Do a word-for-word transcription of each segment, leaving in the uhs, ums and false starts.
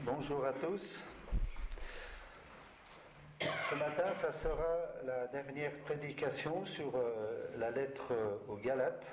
Bonjour à tous. Ce matin, ça sera la dernière prédication sur euh, la lettre aux Galates.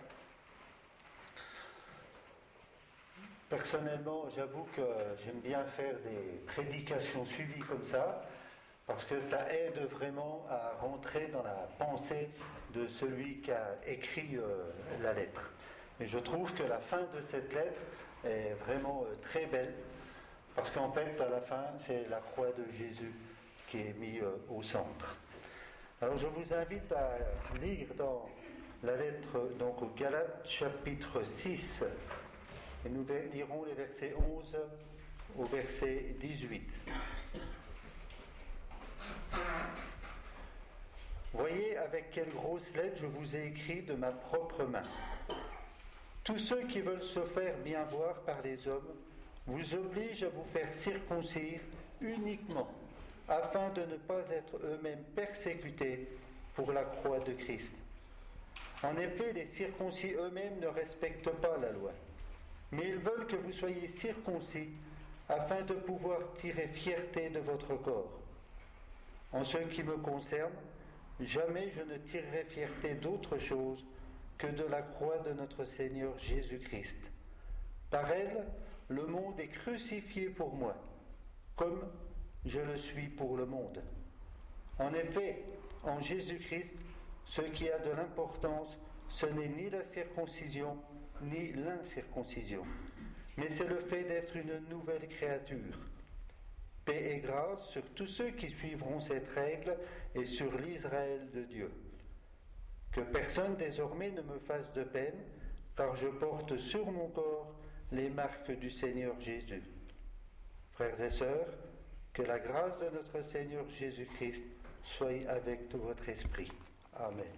Personnellement, j'avoue que j'aime bien faire des prédications suivies comme ça, parce que ça aide vraiment à rentrer dans la pensée de celui qui a écrit euh, la lettre. Et je trouve que la fin de cette lettre est vraiment euh, très belle, parce qu'en fait, à la fin, c'est la croix de Jésus qui est mise euh, au centre. Alors je vous invite à lire dans la lettre donc aux Galates, chapitre six, et nous lirons les versets onze au verset dix-huit. Voyez avec quelle grosse lettre je vous ai écrit de ma propre main. Tous ceux qui veulent se faire bien voir par les hommes vous obligent à vous faire circoncire uniquement, afin de ne pas être eux-mêmes persécutés pour la croix de Christ. En effet, les circoncis eux-mêmes ne respectent pas la loi, mais ils veulent que vous soyez circoncis afin de pouvoir tirer fierté de votre corps. En ce qui me concerne, jamais je ne tirerai fierté d'autre chose que de la croix de notre Seigneur Jésus-Christ. Par elle, le monde est crucifié pour moi, comme je le suis pour le monde. En effet, en Jésus-Christ, ce qui a de l'importance, ce n'est ni la circoncision, ni l'incirconcision, mais c'est le fait d'être une nouvelle créature. Paix et grâce sur tous ceux qui suivront cette règle et sur l'Israël de Dieu. Que personne désormais ne me fasse de peine, car je porte sur mon corps les marques du Seigneur Jésus. Frères et sœurs, que la grâce de notre Seigneur Jésus-Christ soit avec tout votre esprit. Amen.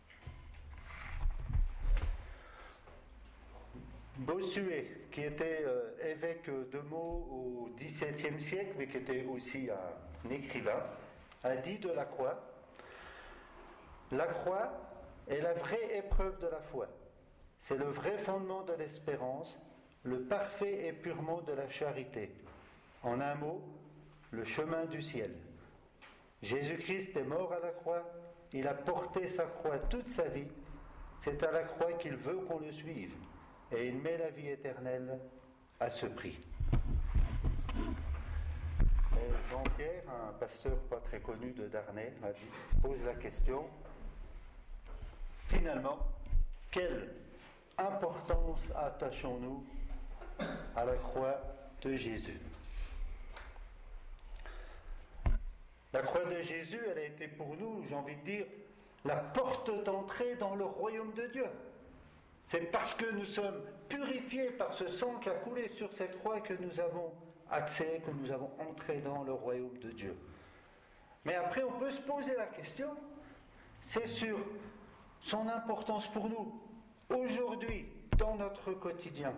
Bossuet, qui était euh, évêque de Meaux au dix-septième siècle, mais qui était aussi un écrivain, a dit de la croix: la croix est la vraie épreuve de la foi. C'est le vrai fondement de l'espérance, le parfait épurement de la charité. En un mot, le chemin du ciel. Jésus-Christ est mort à la croix, il a porté sa croix toute sa vie, c'est à la croix qu'il veut qu'on le suive, et il met la vie éternelle à ce prix. Et Jean-Pierre, un pasteur pas très connu de Darney, pose la question: finalement, quelle importance attachons-nous à la croix de Jésus? La croix de Jésus, elle a été pour nous, j'ai envie de dire, la porte d'entrée dans le royaume de Dieu. C'est parce que nous sommes purifiés par ce sang qui a coulé sur cette croix que nous avons accès, que nous avons entré dans le royaume de Dieu. Mais après, on peut se poser la question, c'est sur son importance pour nous, aujourd'hui, dans notre quotidien.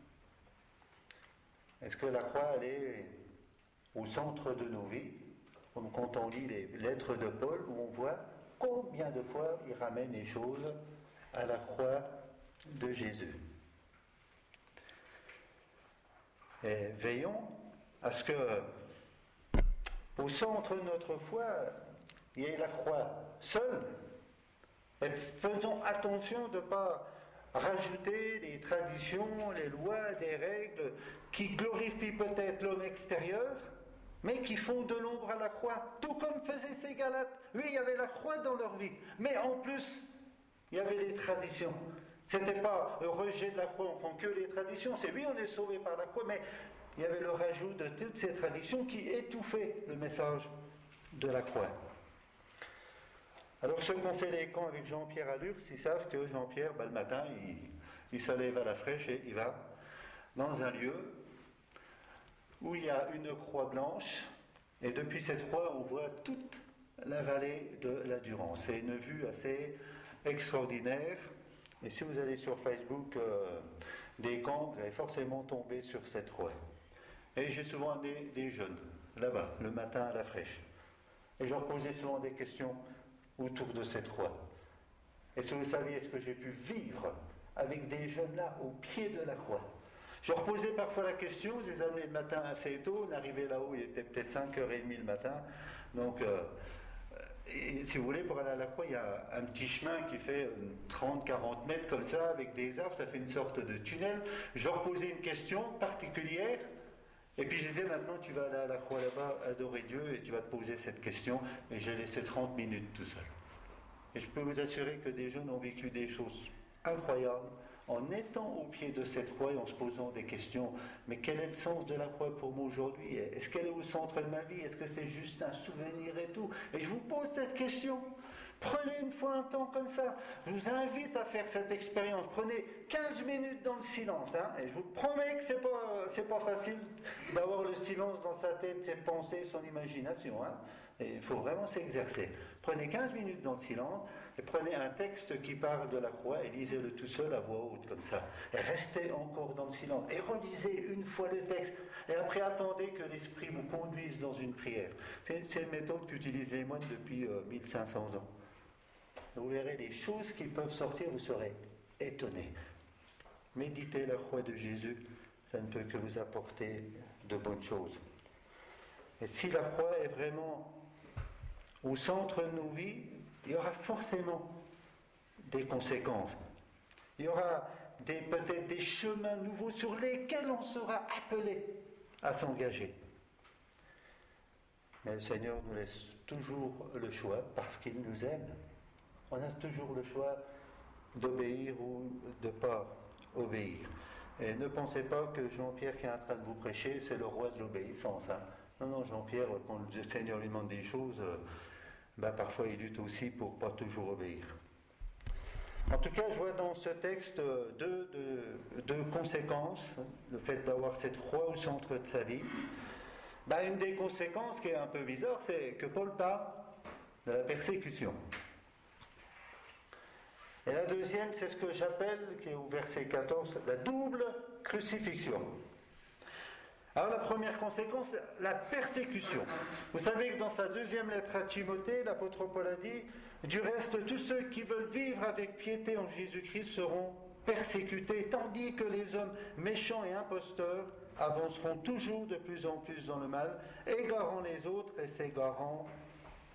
Est-ce que la croix, elle est au centre de nos vies, comme quand on lit les lettres de Paul, où on voit combien de fois il ramène les choses à la croix de Jésus. Et veillons à ce que, au centre de notre foi, il y ait la croix seule, et faisons attention de ne pas rajouter les traditions, les lois, des règles qui glorifient peut-être l'homme extérieur, mais qui font de l'ombre à la croix, tout comme faisaient ces Galates. Oui, il y avait la croix dans leur vie, mais en plus, il y avait les traditions. Ce n'était pas le rejet de la croix, on prend que les traditions, c'est oui, on est sauvé par la croix, mais il y avait le rajout de toutes ces traditions qui étouffaient le message de la croix. Alors ceux qui ont fait les camps avec Jean-Pierre à Lurs, ils savent que Jean-Pierre, ben, le matin, il, il se lève à la fraîche et il va dans un lieu où il y a une croix blanche, et depuis cette croix, on voit toute la vallée de la Durance. C'est une vue assez extraordinaire, et si vous allez sur Facebook euh, des camps, vous allez forcément tomber sur cette croix. Et j'ai souvent amené des jeunes, là-bas, le matin à la fraîche. Et je leur posais souvent des questions autour de cette croix. Est-ce que vous saviez ce que j'ai pu vivre avec des jeunes là, au pied de la croix? Je reposais parfois la question, je les amenais le matin assez tôt, on arrivait là-haut, il était peut-être cinq heures trente le matin, donc euh, et, si vous voulez, pour aller à la croix, il y a un petit chemin qui fait trente à quarante mètres comme ça, avec des arbres, ça fait une sorte de tunnel. Je reposais une question particulière, et puis j'ai dit, maintenant tu vas aller à la croix là-bas, adorer Dieu, et tu vas te poser cette question, et j'ai laissé trente minutes tout seul. Et je peux vous assurer que des jeunes ont vécu des choses incroyables, en étant au pied de cette croix et en se posant des questions. Mais quel est le sens de la croix pour moi aujourd'hui? Est-ce qu'elle est au centre de ma vie? Est-ce que c'est juste un souvenir et tout? Et je vous pose cette question. Prenez une fois un temps comme ça. Je vous invite à faire cette expérience. Prenez quinze minutes dans le silence. Hein, et je vous promets que c'est pas, c'est pas facile d'avoir le silence dans sa tête, ses pensées, son imagination. Hein. Et il faut vraiment s'exercer. Prenez quinze minutes dans le silence et prenez un texte qui parle de la croix et lisez-le tout seul à voix haute comme ça. Et restez encore dans le silence et relisez une fois le texte. Et après attendez que l'Esprit vous conduise dans une prière. C'est, c'est une méthode qu'utilisent les moines depuis euh, mille cinq cents ans. Vous verrez les choses qui peuvent sortir, vous serez étonnés. Méditez la croix de Jésus, ça ne peut que vous apporter de bonnes choses. Et si la croix est vraiment au centre de nos vies, il y aura forcément des conséquences. Il y aura des, peut-être des chemins nouveaux sur lesquels on sera appelé à s'engager. Mais le Seigneur nous laisse toujours le choix parce qu'il nous aime. On a toujours le choix d'obéir ou de ne pas obéir. Et ne pensez pas que Jean-Pierre qui est en train de vous prêcher, c'est le roi de l'obéissance. Hein. Non, non, Jean-Pierre, quand le Seigneur lui demande des choses, euh, ben parfois il lutte aussi pour ne pas toujours obéir. En tout cas, je vois dans ce texte deux, deux, deux conséquences, le fait d'avoir cette croix au centre de sa vie. Ben, une des conséquences qui est un peu bizarre, c'est que Paul parle de la persécution. Et la deuxième, c'est ce que j'appelle, qui est au verset quatorze, la double crucifixion. Alors la première conséquence, la persécution. Vous savez que dans sa deuxième lettre à Timothée, l'apôtre Paul a dit « Du reste, tous ceux qui veulent vivre avec piété en Jésus-Christ seront persécutés, tandis que les hommes méchants et imposteurs avanceront toujours de plus en plus dans le mal, égarant les autres et s'égarant eux-mêmes. »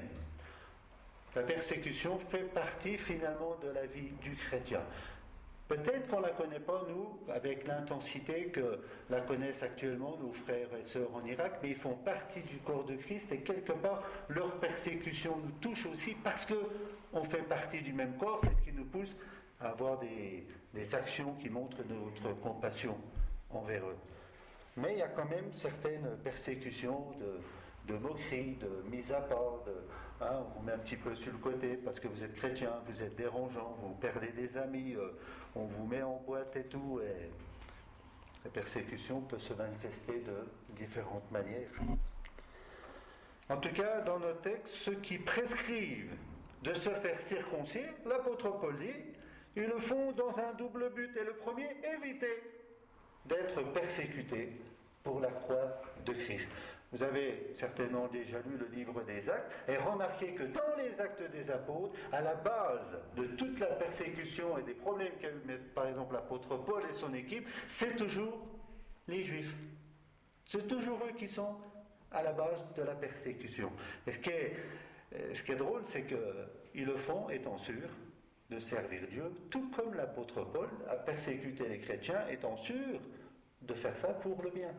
La persécution fait partie finalement de la vie du chrétien. Peut-être qu'on ne la connaît pas, nous, avec l'intensité que la connaissent actuellement nos frères et sœurs en Irak, mais ils font partie du corps de Christ et quelque part, leur persécution nous touche aussi parce qu'on fait partie du même corps, c'est ce qui nous pousse à avoir des, des actions qui montrent notre compassion envers eux. Mais il y a quand même certaines persécutions de, de moquerie, de mise à part, de, hein, on vous met un petit peu sur le côté parce que vous êtes chrétien, vous êtes dérangeant, vous perdez des amis, euh, on vous met en boîte et tout, et la persécution peut se manifester de différentes manières. En tout cas, dans nos textes, ceux qui prescrivent de se faire circoncire, l'apôtre Paul dit, ils le font dans un double but. Et le premier, éviter d'être persécuté pour la croix de Christ. Vous avez certainement déjà lu le livre des Actes et remarqué que dans les Actes des Apôtres, à la base de toute la persécution et des problèmes qu'a eu par exemple l'apôtre Paul et son équipe, c'est toujours les Juifs. C'est toujours eux qui sont à la base de la persécution. Et ce qui est, ce qui est drôle, c'est qu'ils le font étant sûrs de servir Dieu, tout comme l'apôtre Paul a persécuté les chrétiens, étant sûr de faire ça pour le bien.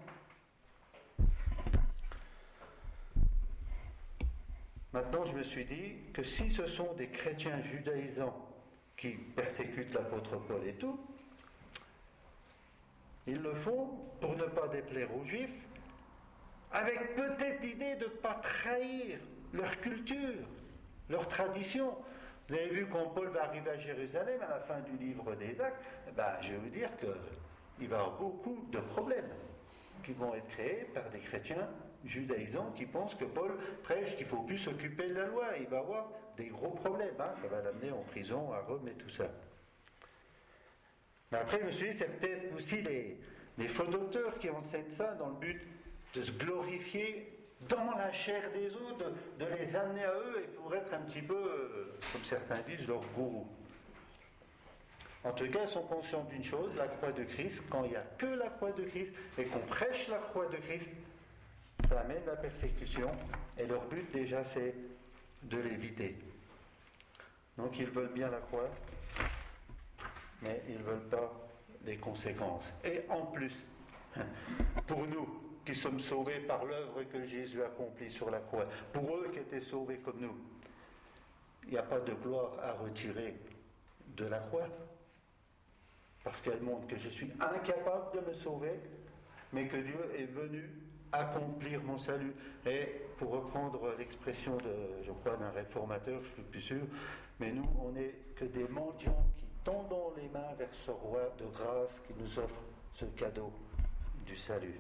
Maintenant, je me suis dit que si ce sont des chrétiens judaïsants qui persécutent l'apôtre Paul et tout, ils le font pour ne pas déplaire aux Juifs, avec peut-être l'idée de ne pas trahir leur culture, leur tradition. Vous avez vu quand Paul va arriver à Jérusalem, à la fin du livre des Actes, ben, je vais vous dire qu'il va y avoir beaucoup de problèmes qui vont être créés par des chrétiens judaïsants qui pensent que Paul prêche qu'il ne faut plus s'occuper de la loi. Il va avoir des gros problèmes, hein. Ça va l'amener en prison à Rome et tout ça. Mais après, je me suis dit, c'est peut-être aussi les, les faux docteurs qui enseignent ça dans le but de se glorifier dans la chair des autres, de, de les amener à eux et pour être un petit peu, comme certains disent, leur gourou. En tout cas, sont conscients d'une chose, la croix de Christ, quand il n'y a que la croix de Christ et qu'on prêche la croix de Christ, ça amène la persécution et leur but déjà c'est de l'éviter. Donc ils veulent bien la croix, mais ils ne veulent pas les conséquences. Et en plus, pour nous qui sommes sauvés par l'œuvre que Jésus accomplit sur la croix, pour eux qui étaient sauvés comme nous, il n'y a pas de gloire à retirer de la croix, parce qu'elle montre que je suis incapable de me sauver, mais que Dieu est venu accomplir mon salut. Et pour reprendre l'expression de, je crois, d'un réformateur, je suis plus sûr, mais nous, on n'est que des mendiants qui tendons les mains vers ce roi de grâce qui nous offre ce cadeau du salut.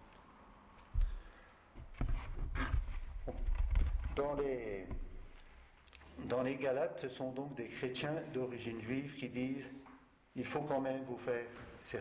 Dans les, dans les Galates, ce sont donc des chrétiens d'origine juive qui disent « il faut quand même vous faire circoncire ».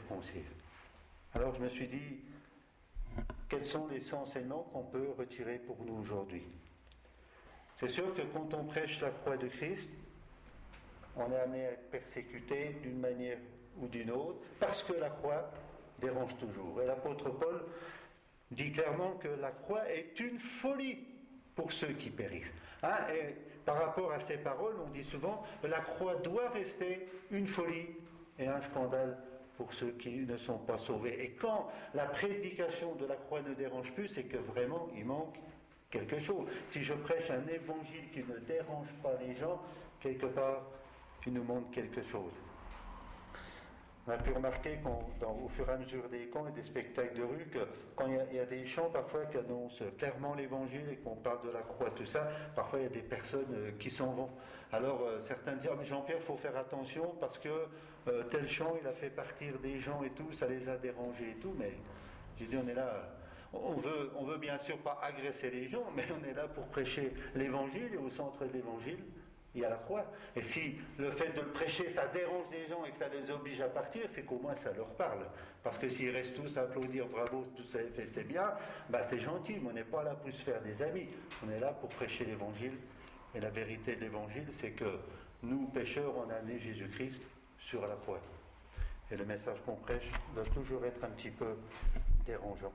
Alors je me suis dit, quels sont les enseignements qu'on peut retirer pour nous aujourd'hui? C'est sûr que quand on prêche la croix de Christ, on est amené à être persécuté d'une manière ou d'une autre, parce que la croix dérange toujours. Et l'apôtre Paul dit clairement que la croix est une folie pour ceux qui périssent. Hein, et par rapport à ces paroles, on dit souvent que la croix doit rester une folie et un scandale pour ceux qui ne sont pas sauvés. Et quand la prédication de la croix ne dérange plus, c'est que vraiment il manque quelque chose. Si je prêche un évangile qui ne dérange pas les gens, quelque part, il nous manque quelque chose. On a pu remarquer qu'au fur et à mesure des camps et des spectacles de rue, que quand il y, a, il y a des chants parfois qui annoncent clairement l'évangile et qu'on parle de la croix, tout ça, parfois il y a des personnes euh, qui s'en vont. Alors euh, certains disent, oh, mais Jean-Pierre, il faut faire attention parce que euh, tel chant, il a fait partir des gens et tout, ça les a dérangés et tout, mais j'ai dit, on est là, on veut, on veut bien sûr pas agresser les gens, mais on est là pour prêcher l'évangile, et au centre de l'évangile, il y a la croix. Et si le fait de le prêcher, ça dérange les gens et que ça les oblige à partir, c'est qu'au moins ça leur parle. Parce que s'ils restent tous à applaudir, bravo, tout ça est fait, c'est bien, bah c'est gentil, mais on n'est pas là pour se faire des amis. On est là pour prêcher l'évangile. Et la vérité de l'évangile, c'est que nous, pécheurs, on a amené Jésus-Christ sur la croix. Et le message qu'on prêche doit toujours être un petit peu dérangeant.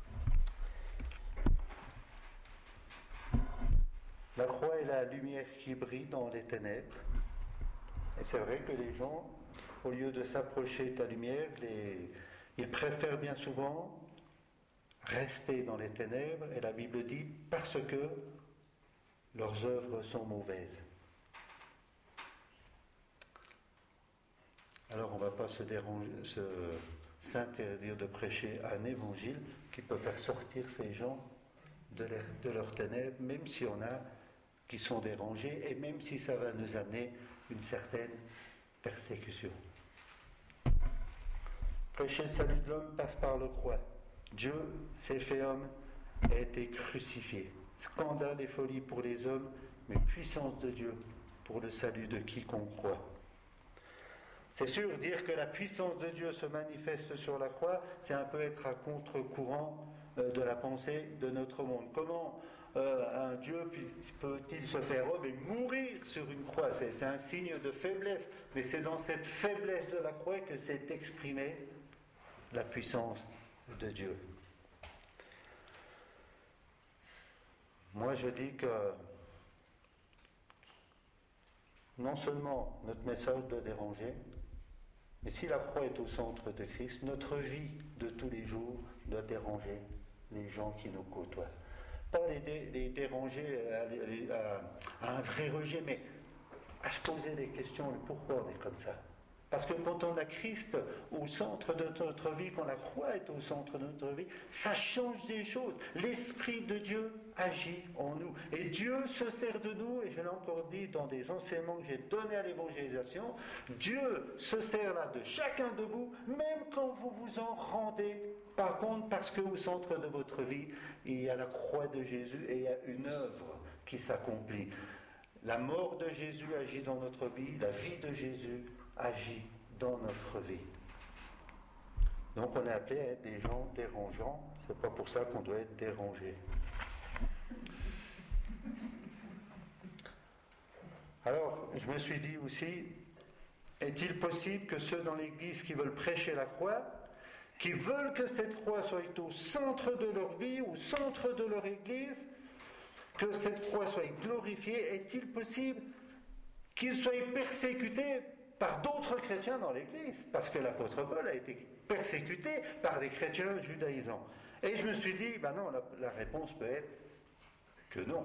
La croix est la lumière qui brille dans les ténèbres. Et c'est vrai que les gens, au lieu de s'approcher de ta lumière, les... ils préfèrent bien souvent rester dans les ténèbres. Et la Bible dit, parce que leurs œuvres sont mauvaises. Alors on ne va pas se déranger, se, s'interdire de prêcher un évangile qui peut faire sortir ces gens de, leur, de leurs ténèbres, même si on a qui sont dérangés, et même si ça va nous amener une certaine persécution. Prêcher le salut de l'homme passe par le croix. Dieu s'est fait homme et a été crucifié. Scandale et folie pour les hommes, mais puissance de Dieu pour le salut de quiconque croit. C'est sûr, dire que la puissance de Dieu se manifeste sur la croix, c'est un peu être à contre-courant euh, de la pensée de notre monde. Comment euh, un Dieu peut-il se faire homme et mourir sur une croix? c'est, c'est un signe de faiblesse, mais c'est dans cette faiblesse de la croix que s'est exprimée la puissance de Dieu. Moi, je dis que non seulement notre message doit déranger, mais si la croix est au centre de Christ, notre vie de tous les jours doit déranger les gens qui nous côtoient. Pas les, dé, les déranger à, à, à un vrai rejet, mais à se poser des questions, pourquoi on est comme ça? Parce que quand on a Christ au centre de notre vie, quand la croix est au centre de notre vie, ça change des choses. L'Esprit de Dieu agit en nous. Et Dieu se sert de nous, et je l'ai encore dit dans des enseignements que j'ai donnés à l'évangélisation, Dieu se sert là de chacun de vous, même quand vous vous en rendez pas compte, parce qu'au centre de votre vie, il y a la croix de Jésus et il y a une œuvre qui s'accomplit. La mort de Jésus agit dans notre vie, la vie de Jésus agit dans notre vie. Donc on est appelé à être des gens dérangeants, c'est pas pour ça qu'on doit être dérangé. Alors, je me suis dit aussi, Est-il possible que ceux dans l'Église qui veulent prêcher la croix, qui veulent que cette croix soit au centre de leur vie, au centre de leur Église, que cette croix soit glorifiée, est-il possible qu'ils soient persécutés par d'autres chrétiens dans l'Église? Parce que l'apôtre Paul a été persécuté par des chrétiens judaïsants. Et je me suis dit, ben non, la, la réponse peut être que non.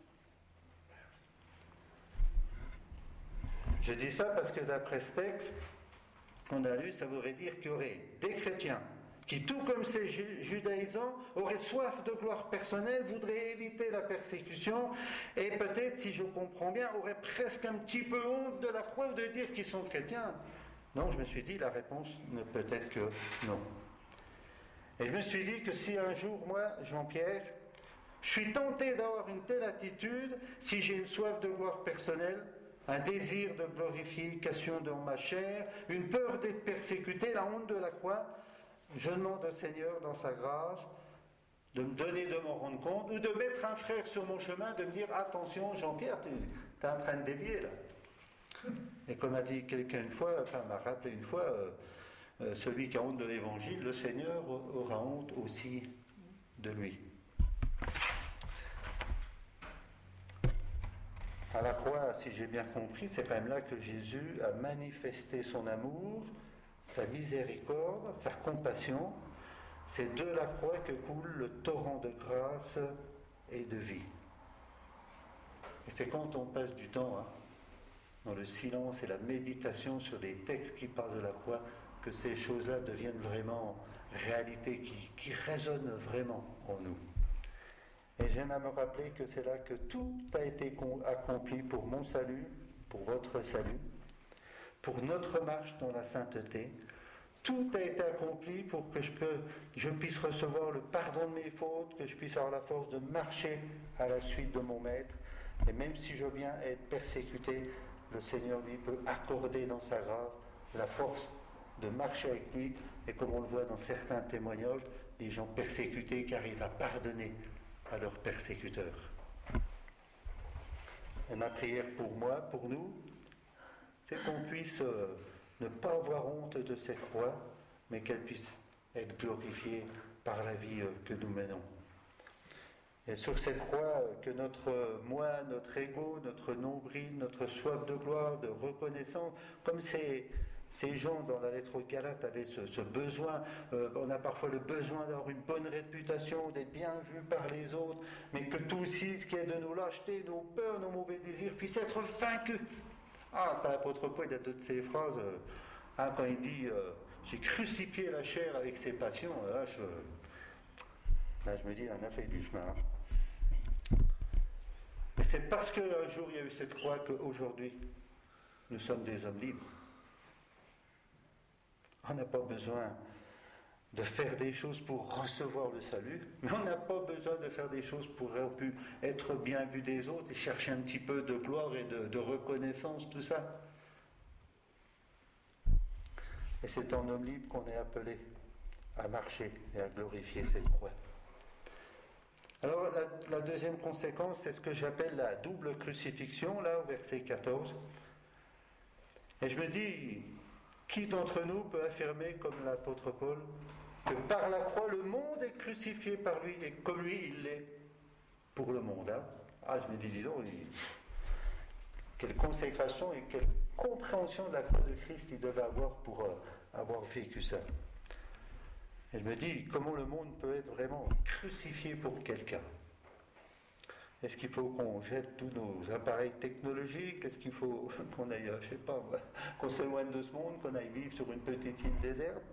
Je dis ça parce que d'après ce texte qu'on a lu, ça voudrait dire qu'il y aurait des chrétiens qui, tout comme ces judaïsants, auraient soif de gloire personnelle, voudraient éviter la persécution, et peut-être, si je comprends bien, auraient presque un petit peu honte de la croix ou de dire qu'ils sont chrétiens. Non, je me suis dit, la réponse ne peut être que non. Et je me suis dit que si un jour, moi, Jean-Pierre, je suis tenté d'avoir une telle attitude, si j'ai une soif de gloire personnelle, un désir de glorification dans ma chair, une peur d'être persécuté, la honte de la croix, je demande au Seigneur, dans sa grâce, de me donner de m'en rendre compte, ou de mettre un frère sur mon chemin, de me dire, attention Jean-Pierre, tu es en train de dévier là. Et comme a dit quelqu'un une fois, enfin m'a rappelé une fois, euh, euh, celui qui a honte de l'évangile, le Seigneur aura honte aussi de lui. À la croix, si j'ai bien compris, c'est quand même là que Jésus a manifesté son amour, sa miséricorde, sa compassion. C'est de la croix que coule le torrent de grâce et de vie. Et c'est quand on passe du temps hein, dans le silence et la méditation sur des textes qui parlent de la croix que ces choses-là deviennent vraiment réalité, qui, qui résonnent vraiment en nous. Et j'aime à me rappeler que c'est là que tout a été accompli pour mon salut, pour votre salut, pour notre marche dans la sainteté. Tout a été accompli pour que je, peux, je puisse recevoir le pardon de mes fautes, que je puisse avoir la force de marcher à la suite de mon Maître. Et même si je viens être persécuté, le Seigneur lui peut accorder dans sa grâce la force de marcher avec lui. Et comme on le voit dans certains témoignages, des gens persécutés qui arrivent à pardonner à leurs persécuteurs. Et ma prière pour moi, pour nous, c'est qu'on puisse euh, ne pas avoir honte de cette croix, mais qu'elle puisse être glorifiée par la vie euh, que nous menons. Et sur cette croix, euh, que notre euh, moi, notre ego, notre nombril, notre soif de gloire, de reconnaissance, comme ces, ces gens dans la lettre aux Galates avaient ce, ce besoin, euh, on a parfois le besoin d'avoir une bonne réputation, d'être bien vu par les autres, mais que tout aussi, ce qui est de nos lâchetés, nos peurs, nos mauvais désirs, puisse être vaincu. Ah, l'apôtre Paul, il y a toutes ces phrases, euh, hein, quand il dit euh, « j'ai crucifié la chair avec ses passions euh, », là, je, là je me dis, on a fait du chemin. Hein. Et c'est parce qu'un jour il y a eu cette croix qu'aujourd'hui, nous sommes des hommes libres. On n'a pas besoin de faire des choses pour recevoir le salut, mais on n'a pas besoin de faire des choses pour être bien vu des autres et chercher un petit peu de gloire et de, de reconnaissance, tout ça. Et c'est en homme libre qu'on est appelé à marcher et à glorifier cette croix. Alors la, la deuxième conséquence, c'est ce que j'appelle la double crucifixion, là au verset quatorze. Et je me dis, qui d'entre nous peut affirmer, comme l'apôtre Paul, que par la croix, le monde est crucifié par lui, et comme lui, il l'est pour le monde. Hein. Ah, je me dis, dis donc, il... quelle consécration et quelle compréhension de la croix de Christ il devait avoir pour euh, avoir vécu ça. Et je me dis, comment le monde peut être vraiment crucifié pour quelqu'un? Est-ce qu'il faut qu'on jette tous nos appareils technologiques? Est-ce qu'il faut qu'on aille, je sais pas, qu'on s'éloigne de ce monde, qu'on aille vivre sur une petite île déserte?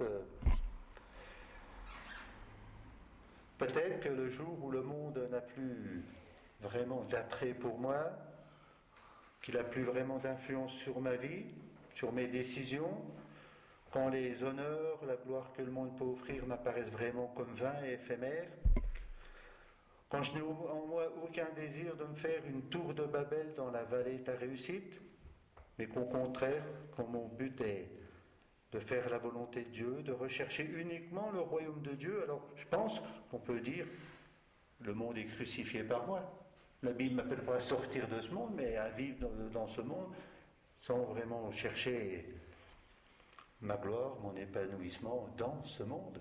Peut-être que le jour où le monde n'a plus vraiment d'attrait pour moi, qu'il n'a plus vraiment d'influence sur ma vie, sur mes décisions, quand les honneurs, la gloire que le monde peut offrir m'apparaissent vraiment comme vains et éphémères, quand je n'ai en moi aucun désir de me faire une tour de Babel dans la vallée de la réussite, mais qu'au contraire, quand mon but est de faire la volonté de Dieu, de rechercher uniquement le royaume de Dieu, alors je pense qu'on peut dire, le monde est crucifié par moi. La Bible m'appelle pas à sortir de ce monde, mais à vivre dans, dans ce monde sans vraiment chercher ma gloire, mon épanouissement dans ce monde.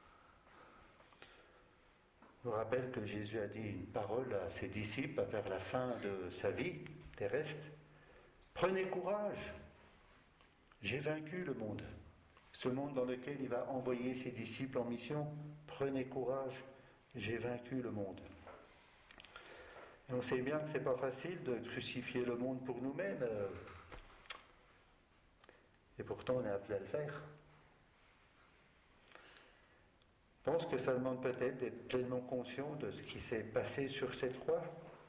Je vous rappelle que Jésus a dit une parole à ses disciples vers la fin de sa vie terrestre. Prenez courage, j'ai vaincu le monde. Ce monde dans lequel il va envoyer ses disciples en mission, prenez courage, j'ai vaincu le monde. Et on sait bien que ce n'est pas facile de crucifier le monde pour nous-mêmes, et pourtant on est appelé à le faire. Je pense que ça demande peut-être d'être pleinement conscient de ce qui s'est passé sur cette croix.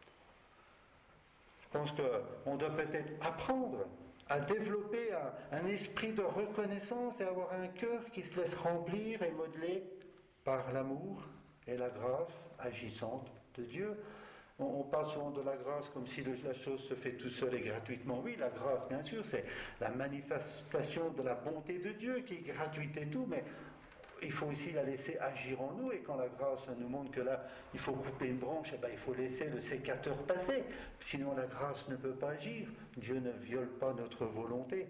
Je pense qu'on doit peut-être apprendre à développer un, un esprit de reconnaissance et avoir un cœur qui se laisse remplir et modeler par l'amour et la grâce agissante de Dieu. On, on parle souvent de la grâce comme si le, la chose se fait tout seul et gratuitement. Oui, la grâce, bien sûr, c'est la manifestation de la bonté de Dieu qui est gratuite et tout, mais il faut aussi la laisser agir en nous, et quand la grâce nous montre que là, il faut couper une branche, eh ben, il faut laisser le sécateur passer, sinon la grâce ne peut pas agir. Dieu ne viole pas notre volonté.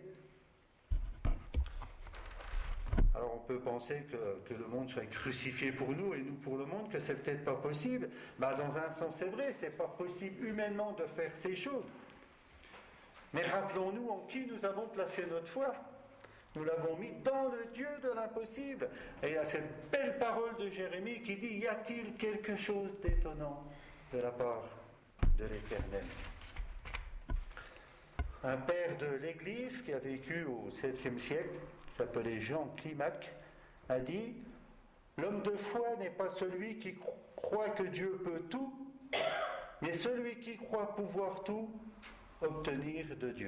Alors on peut penser que, que le monde soit crucifié pour nous et nous pour le monde, que c'est peut-être pas possible. Ben, dans un sens c'est vrai, c'est pas possible humainement de faire ces choses. Mais rappelons-nous en qui nous avons placé notre foi. Nous l'avons mis dans le Dieu de l'impossible. Et il y a cette belle parole de Jérémie qui dit « Y a-t-il quelque chose d'étonnant de la part de l'Éternel ?» Un père de l'Église qui a vécu au seizième siècle, s'appelait Jean Climac, a dit « L'homme de foi n'est pas celui qui croit que Dieu peut tout, mais celui qui croit pouvoir tout obtenir de Dieu. »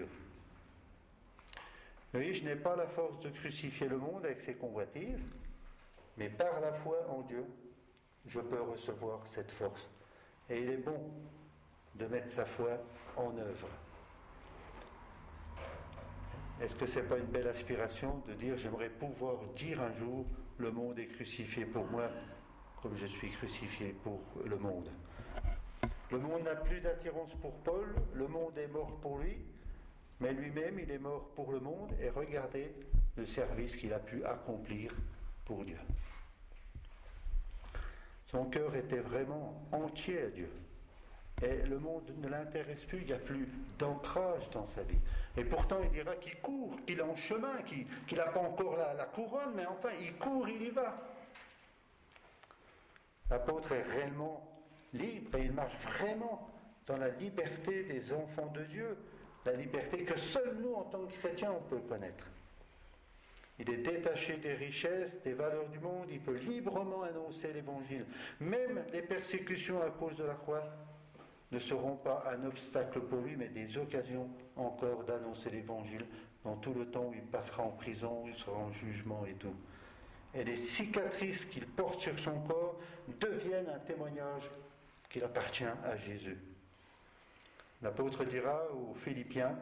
Oui, je n'ai pas la force de crucifier le monde avec ses convoitises, mais par la foi en Dieu, je peux recevoir cette force. Et il est bon de mettre sa foi en œuvre. Est-ce que ce n'est pas une belle aspiration de dire « J'aimerais pouvoir dire un jour, le monde est crucifié pour moi, comme je suis crucifié pour le monde ». Le monde n'a plus d'attirance pour Paul, le monde est mort pour lui, mais lui-même, il est mort pour le monde, et regardez le service qu'il a pu accomplir pour Dieu. Son cœur était vraiment entier à Dieu. Et le monde ne l'intéresse plus, il n'y a plus d'ancrage dans sa vie. Et pourtant, il dira qu'il court, qu'il est en chemin, qu'il n'a pas encore la, la couronne, mais enfin, il court, il y va. L'apôtre est réellement libre, et il marche vraiment dans la liberté des enfants de Dieu. La liberté que seuls nous, en tant que chrétiens, on peut connaître. Il est détaché des richesses, des valeurs du monde, il peut librement annoncer l'Évangile. Même les persécutions à cause de la croix ne seront pas un obstacle pour lui, mais des occasions encore d'annoncer l'Évangile dans tout le temps où il passera en prison, où il sera en jugement et tout. Et les cicatrices qu'il porte sur son corps deviennent un témoignage qu'il appartient à Jésus. L'apôtre dira aux Philippiens,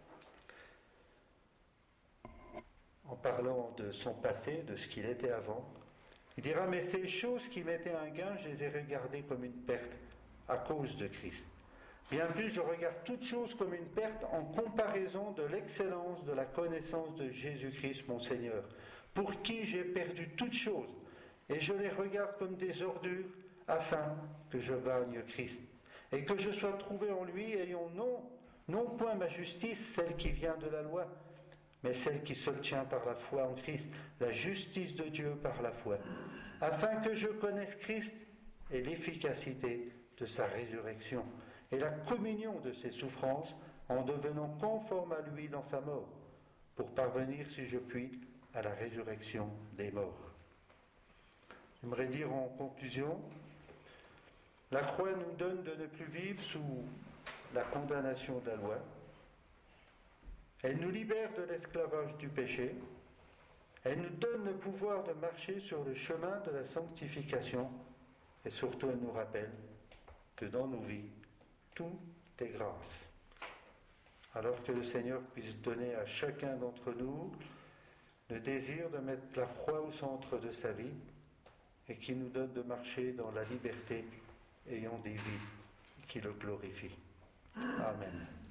en parlant de son passé, de ce qu'il était avant, il dira « Mais ces choses qui m'étaient un gain, je les ai regardées comme une perte à cause de Christ. Bien plus, je regarde toutes choses comme une perte en comparaison de l'excellence de la connaissance de Jésus-Christ, mon Seigneur, pour qui j'ai perdu toutes choses, et je les regarde comme des ordures, afin que je gagne Christ. Et que je sois trouvé en lui, ayant non, non point ma justice, celle qui vient de la loi, mais celle qui s'obtient par la foi en Christ, la justice de Dieu par la foi, afin que je connaisse Christ et l'efficacité de sa résurrection, et la communion de ses souffrances, en devenant conforme à lui dans sa mort, pour parvenir, si je puis, à la résurrection des morts. J'aimerais dire en conclusion, la croix nous donne de ne plus vivre sous la condamnation de la loi. Elle nous libère de l'esclavage du péché. Elle nous donne le pouvoir de marcher sur le chemin de la sanctification. Et surtout, elle nous rappelle que dans nos vies, tout est grâce. Alors que le Seigneur puisse donner à chacun d'entre nous le désir de mettre la croix au centre de sa vie et qu'il nous donne de marcher dans la liberté ayant des vies qui le glorifient. Amen.